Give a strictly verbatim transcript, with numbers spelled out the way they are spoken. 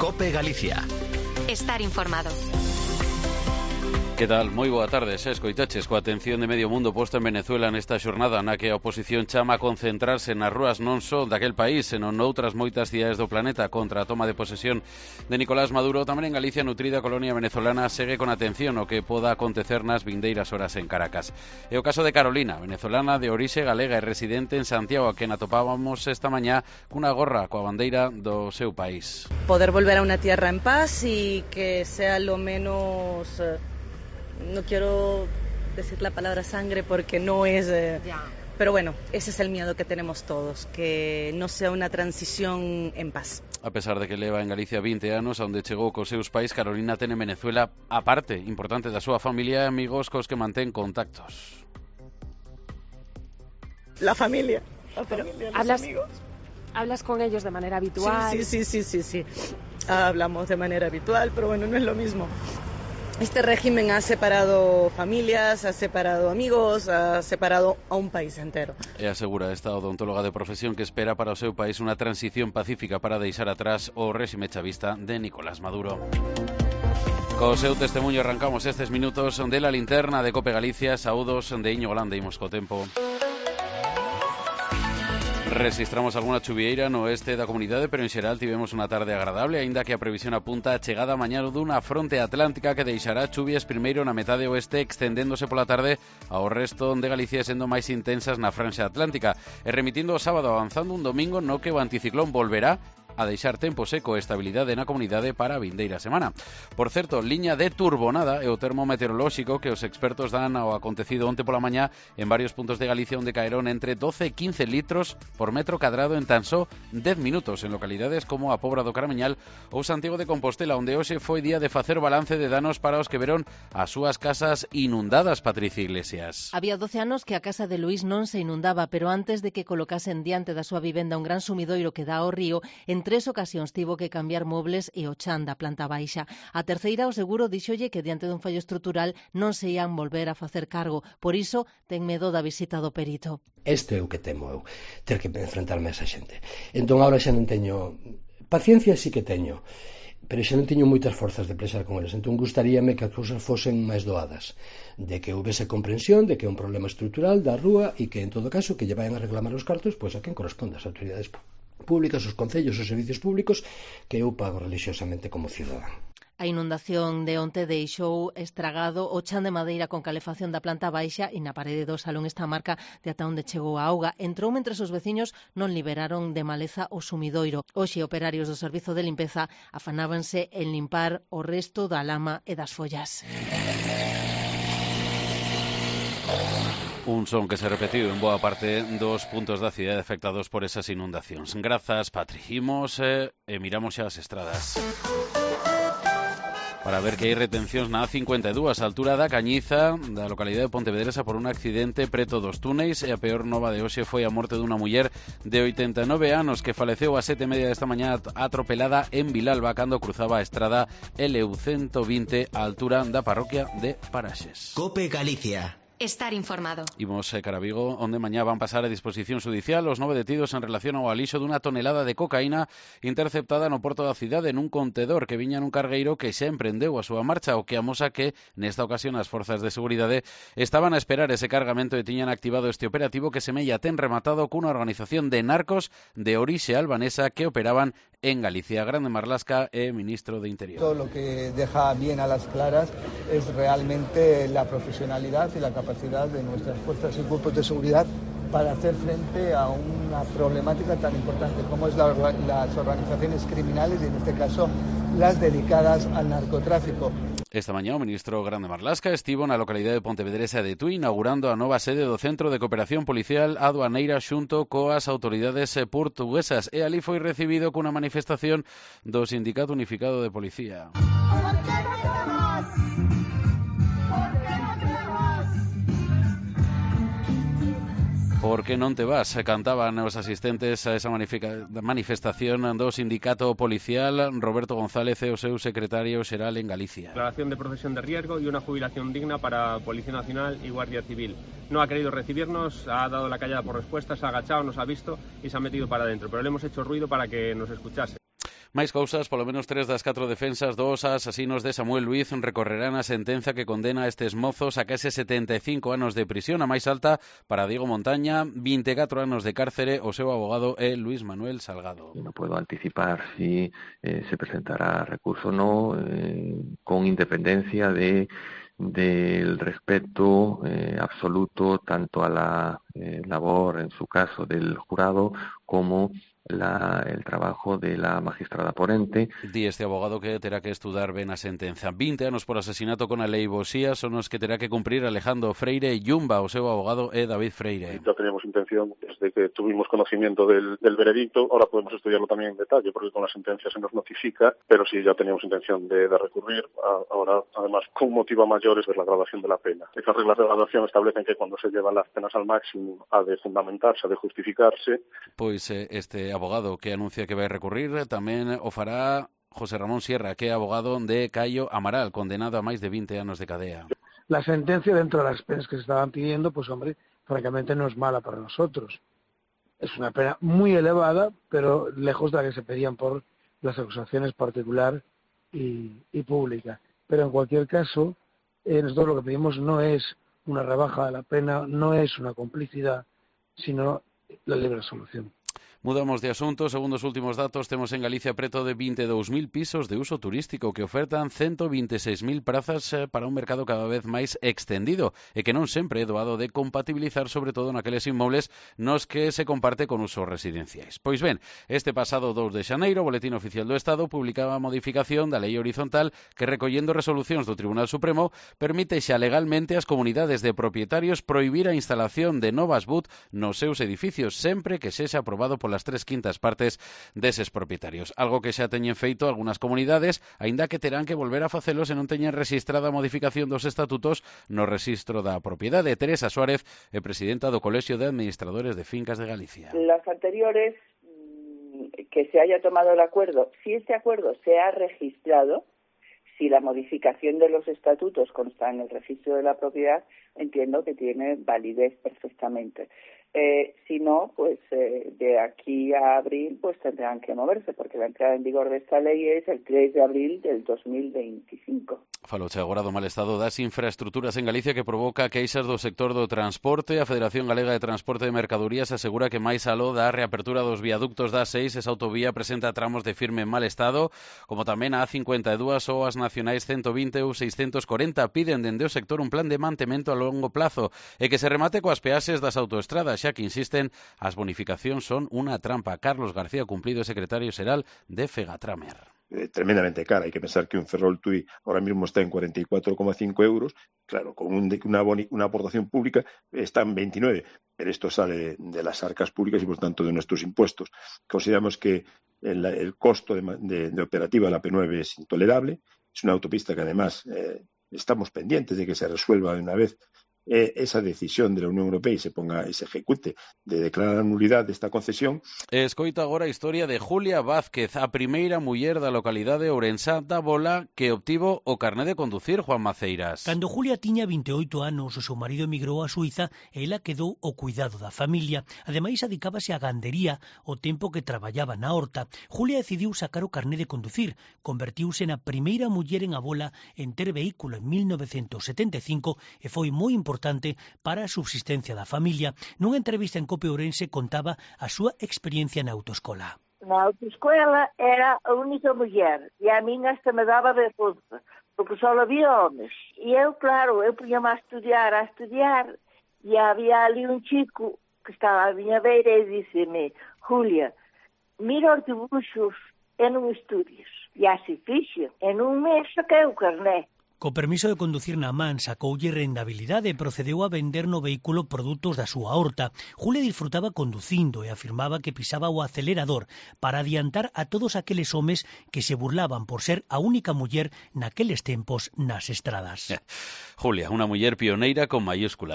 COPE Galicia. Estar informado. Que tal? Moi boa tarde, xa escoitaches coa atención de medio mundo posta en Venezuela nesta xornada na que a oposición chama a concentrarse nas rúas non só daquel país, senón noutras moitas cidades do planeta contra a toma de posesión de Nicolás Maduro. Tamén en Galicia, a nutrida colonia venezolana segue con atención o que poda acontecer nas vindeiras horas en Caracas. É o caso de Carolina, venezolana de orixe galega e residente en Santiago, a quen atopábamos esta mañá cunha gorra coa bandeira do seu país. Poder volver a unha tierra en paz e que sea lo menos... No quiero decir la palabra sangre porque no es... Eh, pero bueno, ese es el miedo que tenemos todos, que no sea una transición en paz. A pesar de que leva en Galicia vinte anos, onde chegou cos seus pais, Carolina ten en Venezuela a parte importante da súa familia e amigos cos que mantén contactos. La familia, la familia, los hablas, amigos. ¿Hablas con ellos de manera habitual? Sí, sí, sí, sí, sí, sí. Hablamos de manera habitual, pero bueno, no es lo mismo. Este régimen ha separado familias, ha separado amigos, ha separado a un país entero. E asegura esta odontóloga de profesión que espera para o seu país unha transición pacífica para deixar atrás o réxime chavista de Nicolás Maduro. Co seu testemunho arrancamos estes minutos de la linterna de COPE Galicia. Saúdos de Iñigo Landa, imos co tempo. Registramos algunha chuvieira no oeste da comunidade, pero en xeral tivemos unha tarde agradable, aínda que a previsión apunta a chegada mañá dunha fronte atlántica que deixará chuvias primeiro na metade oeste, extendéndose pola tarde ao resto de Galicia, sendo máis intensas na franxa atlántica, e remitindo o sábado, avanzando un domingo no que o anticiclón volverá a deixar tempo seco e estabilidade na comunidade para a vindeira semana. Por certo, liña de turbonada é o termo meteorolóxico que os expertos dan ao acontecido onte pola mañá en varios puntos de Galicia, onde caeron entre doce e quince litros por metro cadrado en tan só dez minutos en localidades como a Pobra do Caramiñal ou Santiago de Compostela, onde hoxe foi día de facer balance de danos para os que veron as súas casas inundadas. Patricia Iglesias. Había doce anos que a casa de Luís non se inundaba, pero antes de que colocasen diante da súa vivenda un gran sumidoiro que dá ao río, en tres ocasións tivo que cambiar mobles e o chan da planta baixa. A terceira, o seguro díxolle que diante dun fallo estrutural non se ian volver a facer cargo, por iso ten medo da visita do perito. Este é o que temo eu, ter que enfrentarme a esa xente. Entón agora xa non teño... Paciencia sí que teño, pero xa non teño moitas forzas de plexar con eles. Entón gustaríame que as cousas fosen máis doadas, de que houvese comprensión de que é un problema estrutural da rúa e que en todo caso que lle vayan a reclamar os cartos pois a quen corresponde, as autoridades públicas, os concellos, os servicios públicos que eu pago religiosamente como cidadán. A inundación de onte deixou estragado o chan de madeira con calefacción da planta baixa e na parede do salón esta marca de ata onde chegou a auga. Entrou mentre os veciños non liberaron de maleza o sumidoiro. Hoxe, operarios do servizo de limpeza afanábanse en limpar o resto da lama e das follas. Un son que se repetiu en boa parte dos puntos da cidade afectados por esas inundacións. Grazas, Patri. Imos eh, e miramos xa as estradas para ver que hai retencións na A cincuenta e dúas, a altura da Cañiza, da localidade de Pontevedresa, por un accidente preto dos túneis, e a peor nova de hoxe foi a morte dunha muller de oitenta e nove anos que faleceu a sete e media desta mañá atropelada en Vilalba cando cruzaba a estrada L U ciento vinte a altura da parroquia de Paraxes. COPE Galicia. Estar informado. Imos a Carabigo, onde mañá van pasar a disposición judicial os nove detidos en relación ao alixo dunha tonelada de cocaína interceptada no porto da cidade nun contedor que viña nun cargueiro que xa emprendeu a súa marcha, o que amosa que nesta ocasión as forzas de seguridade estaban a esperar ese cargamento e tiñan activado este operativo que semella ten rematado cunha organización de narcos de orixe albanesa que operaban en Galicia. Grande Marlaska é ministro de Interior. Todo lo que deja bien a las claras es realmente la profesionalidad y la capacidad de nuestras fuerzas y cuerpos de seguridad para hacer frente a una problemática tan importante como es la, las organizaciones criminales y en este caso las dedicadas al narcotráfico. Esta mañá o ministro Grande Marlaska estivo na localidade de Pontevedresa de Tui inaugurando a nova sede do Centro de Cooperación Policial Aduaneira xunto coas autoridades portuguesas, e ali foi recibido cunha manifestación do Sindicato Unificado de Policía. Por que non te vas? Cantaban os asistentes a esa manifestación do sindicato policial. Roberto González é o seu secretario xeral en Galicia. Declaración de profesión de riesgo y una jubilación digna para Policía Nacional y Guardia Civil. No ha querido recibirnos, ha dado la callada por respuesta, se ha agachado, nos ha visto y se ha metido para adentro, pero le hemos hecho ruido para que nos escuchase. Máis cousas, polo menos tres das catro defensas dos asasinos de Samuel Luiz recorrerán a sentenza que condena a estes mozos a case setenta e cinco anos de prisión, a máis alta para Diego Montaña, vinte e catro anos de cárcere, o seu abogado é Luis Manuel Salgado. No puedo anticipar si eh, se presentará recurso o no, eh, con independencia de del respeto eh, absoluto tanto a la eh, labor, en su caso, del jurado como La, el trabajo de la magistrada ponente. Di este abogado que terá que estudar ben a sentenza. vinte anos por asesinato con aleivosía son os que terá que cumprir Alejandro Freire Yumba, o seu abogado é David Freire. Ya teníamos intención, desde que tuvimos conocimiento del, del veredicto, ahora podemos estudiarlo también en detalle, porque con la sentencia se nos notifica, pero sí ya teníamos intención de, de recurrir. A, ahora, además, con un motivo mayor es ver la graduación de la pena. Esas reglas de graduación establecen que cuando se llevan las penas al máximo ha de fundamentarse, ha de justificarse. Pois eh, este abogado que anuncia que vai recurrir tamén o fará José Ramón Sierra, que é abogado de Caio Amaral, condenado a máis de vinte anos de cadea. La sentencia, dentro de las penas que se estaban pidiendo, pues hombre, francamente no es mala para nosotros. Es una pena muy elevada, pero lejos de la que se pedían por las acusaciones particular y, y pública. Pero en cualquier caso, eh, nosotros lo que pedimos no es una rebaja de la pena, no es una complicidad, sino la libre solución. Mudamos de asunto. Segundo os últimos datos, temos en Galicia preto de vinte e dous mil pisos de uso turístico que ofertan ciento vinte e seis mil prazas para un mercado cada vez máis extendido e que non sempre é doado de compatibilizar, sobre todo naqueles inmobles nos que se comparte con usos residenciais. Pois ben, este pasado dous de xaneiro, o Boletín Oficial do Estado publicaba a modificación da lei horizontal que, recollendo resolucións do Tribunal Supremo, permite xa legalmente ás comunidades de propietarios prohibir a instalación de novas B U T nos seus edificios, sempre que sexa aprobado pola las tres quintas partes deses propietarios. Algo que xa teñen feito algunhas comunidades, aínda que terán que volver a facelo se non teñen rexistrada a modificación dos estatutos no rexistro da propiedade. Teresa Suárez é presidenta do Colexio de Administradores de Fincas de Galicia. Las anteriores, que se haya tomado el acuerdo, si este acuerdo se ha registrado, si la modificación de los estatutos consta en el registro de la propiedad, entiendo que tiene validez perfectamente. Eh, si no, pues eh, de aquí a abril pues tendrán que moverse, porque la entrada en vigor de esta ley es el tres de abril del dos mil veinticinco. Faloche agora do mal estado das infraestructuras en Galicia que provoca queixas do sector do transporte. A Federación Galega de Transporte de Mercadorías asegura que máis aló da reapertura dos viaductos da A seis, esa autovía presenta tramos de firme mal estado, como tamén a A cincuenta e dúas ou as nacionais ciento vinte ou seiscentos corenta. Piden dende o sector un plan de mantemento a longo plazo e que se remate coas peaxes das autoestradas, xa que insisten, as bonificacións son unha trampa. Carlos García Cumplido, secretario xeral de Fegatramer. Eh, tremendamente cara. Hay que pensar que un Ferrol Tui ahora mismo está en cuarenta y cuatro coma cinco euros, claro, con un, una, boni, una aportación pública está en veintinueve, pero esto sale de las arcas públicas y por tanto de nuestros impuestos. Consideramos que el, el costo de, de, de operativa de la P nueve es intolerable, es una autopista que además eh, estamos pendientes de que se resuelva de una vez eh, esa decisión de la Unión Europea y se ponga y se ejecute de declarar a nulidad esta concesión. Escoita agora a historia de Julia Vázquez, a primeira muller da localidade ourensá da Bola que obtivo o carné de conducir, Juan Maceiras. Cando Julia tiña vinte e oito anos, o seu marido emigrou a Suiza e ela quedou ao cuidado da familia. Ademais, adicábase á gandería o tempo que traballaba na horta. Julia decidiu sacar o carné de conducir, convertiuse na primeira muller en a Bola en ter vehículo en mil novecentos setenta e cinco e foi moi importante importante para a subsistencia da familia. Nunha entrevista en Cope Ourense contaba a súa experiencia na autoescola. Na autoescola era a única muller e a min hasta me daba vergonza, porque só había homes. E eu, claro, eu punha-me a estudiar, a estudiar, e había ali un chico que estaba a miña beira e disse-me: Julia, mira os dibuxos e non estudies. E así fixo. En un mes saquei o carné. Co permiso de conducir na man sacoulle rendabilidade e procedeu a vender no vehículo produtos da súa horta. Julia disfrutaba conducindo e afirmaba que pisaba o acelerador para adiantar a todos aqueles homes que se burlaban por ser a única muller naqueles tempos nas estradas. Julia, unha muller pioneira con mayúsculas.